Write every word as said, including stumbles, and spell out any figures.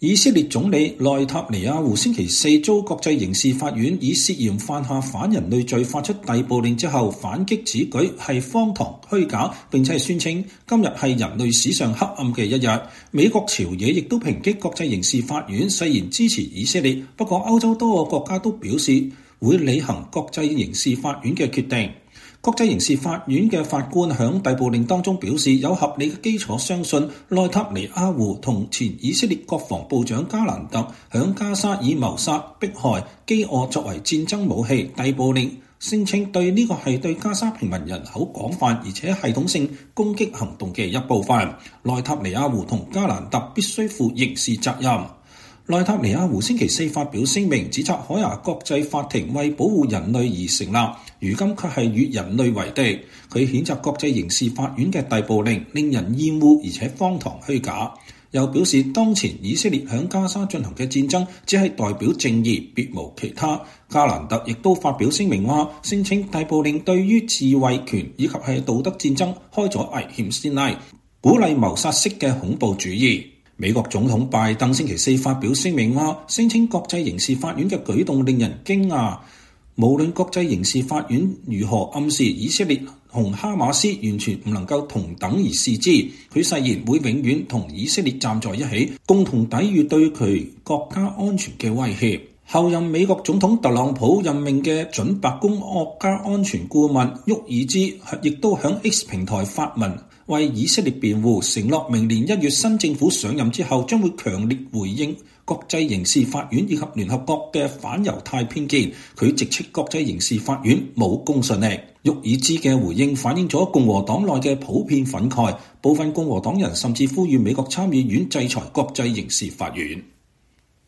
以色列總理內塔尼亞胡星期四遭國際刑事法院以涉嫌犯下反人類罪發出逮捕令之後，反擊此舉係荒唐虛假，並且係宣稱今日係人類史上黑暗嘅一日。美國朝野亦都抨擊國際刑事法院誓言支持以色列，不過歐洲多個國家都表示會履行國際刑事法院嘅決定。國際刑事法院嘅法官響逮捕令當中表示，有合理嘅基礎相信內塔尼亞胡同前以色列國防部長加蘭特響加沙以謀殺、迫害、飢餓作為戰爭武器。逮捕令聲稱對呢個係對加沙平民人口廣泛而且系統性攻擊行動嘅一部分。內塔尼亞胡同加蘭特必須負刑事責任。內塔尼亞胡星期四發表聲明，指責海牙國際法庭為保護人類而成立，如今卻係與人類為敵。佢譴責國際刑事法院嘅逮捕令令人厭惡而且荒唐虛假，又表示當前以色列響加沙進行嘅戰爭只係代表正義，別無其他。加蘭特亦都發表聲明話，聲稱逮捕令對於自衛權以及係道德戰爭開咗危險先例，鼓勵謀殺式嘅恐怖主義。美國總統拜登星期四發表聲明話，聲稱國際刑事法院嘅舉動令人驚訝。無論國際刑事法院如何暗示以色列同哈馬斯完全唔能夠同等而視之，佢誓言會永遠同以色列站在一起，共同抵禦對佢國家安全嘅威脅。後任美國總統特朗普任命嘅準白宮國家安全顧問沃爾茲亦都響 X 平台發文為以色列辯護，承諾明年一月新政府上任之後將會強烈回應國際刑事法院以及聯合國嘅反猶太偏見。佢直斥國際刑事法院冇公信力。沃爾茲嘅回應反映咗共和黨內嘅普遍憤慨，部分共和黨人甚至呼籲美國參議院制裁國際刑事法院。